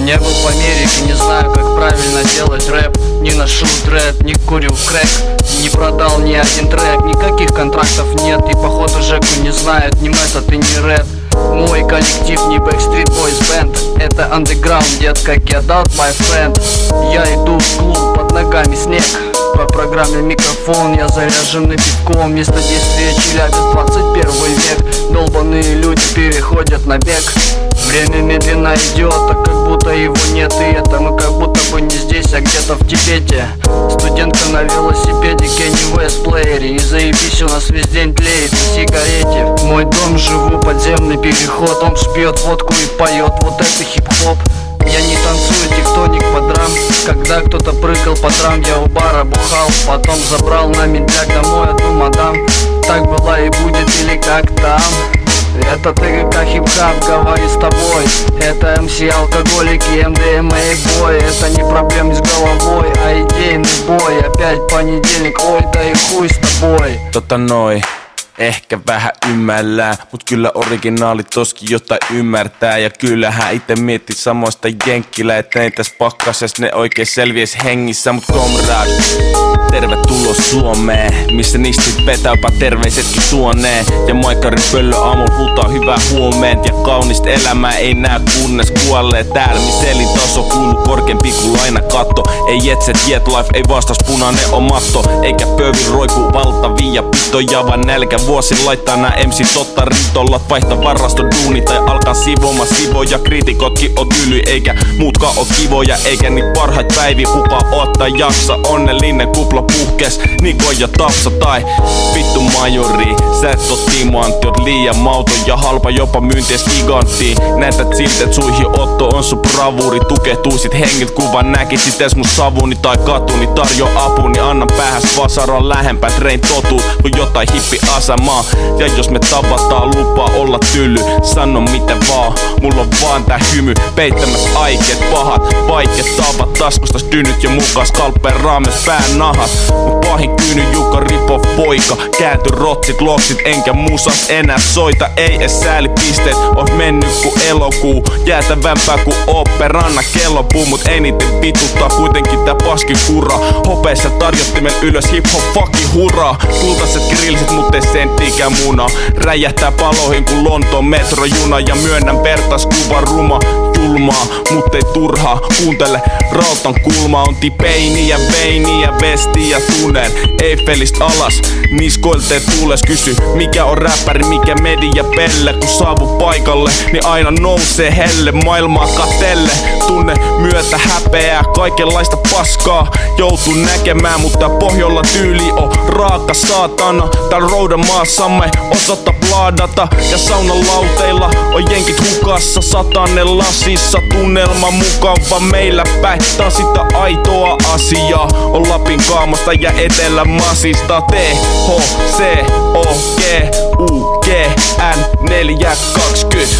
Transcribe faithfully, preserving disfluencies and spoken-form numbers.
Не был в Америке, не знаю, как правильно делать рэп. Не ношу дрэд, не курю крэк, не продал ни один трек. Никаких контрактов нет, и походу Жеку не знают ни метод и ни рэп. Мой коллектив не Backstreet Boys Band, это андеграунд, детка, get out my friend. Я иду в клуб, под ногами снег. По программе микрофон, я заряженный пивком. Место действия Челябинск, двадцать первый век. Долбаные люди переходят на бег. Время медленно идет, так как будто его нет. И это мы как будто бы не здесь, а где-то в Тибете. Студентка на велосипеде, Кенни Уэст плеере. И заебись, у нас весь день тлеет на сигарете. Мой дом, живу, подземный переход. Он пьет водку и поет, вот это хип-хоп. Я не танцую тектоник по драм. Когда кто-то прыгал по драм, я у бара бухал. Потом забрал на медляк домой одну мадам. Так было и будет или как там. Это ТГК хип-хап, говори с тобой. Это эм си алкоголики, эм дэ эм а бой. Это не проблемы с головой, а идейный бой. Опять понедельник, ой да и хуй с тобой. Tota noi, ehkä vähän ymmällään, mut kyllä originaalit toskin jotain ymmärtää. Ja kyllähän ite mietit samoista jenkkilä, että ei täs pakkases ne oikein selvies hengissä. Mut komrad, tervetuloa Suomeen, missä nistit vetää jopa terveisetkin suoneen. Ja maikkarin pöllö aamulla huutaa hyvää huomeent. Ja kaunista elämää ei näe kunnes kuolee. Täällä missä elintaso kuuluu korkeampi kuin lainakatto. Ei jetset jet life, ei vastas punainen on matto. Eikä pöyvi roiku valtavia pitoja, vaan nälkä vuosin laittaa nää M C totta ritollat. Vaihtaa varaston duuni tai alkaa sivomaan sivoja. Kriitikotkin on tyly eikä muutkaan oo kivoja. Eikä niit parhaat päiviä kukaan ottaa jaksa. Onnellinen kupla puhkes, Niko ja Tapsa tai vittu majori. Sä et oo Timo Antti, oot liian mauton ja halpa jopa myynties giganttiin. Näytät siltä et suihin otto on sun bravuuri. Tukehtuisit hengiltä kuvan näkisit es mun savuni tai katuni. Tarjo apuni, annan päähäs vasaran lähempää trein totuus kun jotain hippi asemaa. Ja jos me tavataan lupaa olla tyly, sano mitä vaan, mulla on vaan tää hymy. Peittämäs aikeet pahat, vaikeet tavat. Taskustas dynyt ja mukaan skalppeen raames pään nahat. Mut pahin kyyny Jukka Ripo poika. Käänty rotsit loksit enkä musas enää soita. Ei es sääli pisteet, oot mennyt ku elokuu. Jäätävämpää ku operanna kellopuu. Mut eniten vituttaa kuitenkin tää paskin hurra. Hopeissa tarjottimen ylös hip hop fucking hurraa. Kultaiset grillsit mut ei senttiikään muna. Räjähtää paloihin ku Lontoon metrojuna. Ja myönnän vertaiskuva ruma. Julmaa, mut ei turhaa. Kuuntele rautan kulma. On tipeini ja veini ja vesti ja tunnel. Eiffelistä alas, niskoilteen tuules. Kysy mikä on räppäri, mikä media pelle. Kun saavu paikalle, niin aina nousee helle. Maailmaa katelle, tunne myötä häpeää. Kaikenlaista paskaa joutuu näkemään. Mutta pohjolla tyyli on raaka saatana. Tän roudan maassamme osoittaa plaadata. Ja saunan lauteilla on jenkit hukassa. Satanen lasissa, tunnelma mukava meillä päin. Tää on sitä aitoa asiaa. On Lapin kaamasta ja etelä masista. T, H, C, O, G, U, G, N, neljä kaksikymmentä.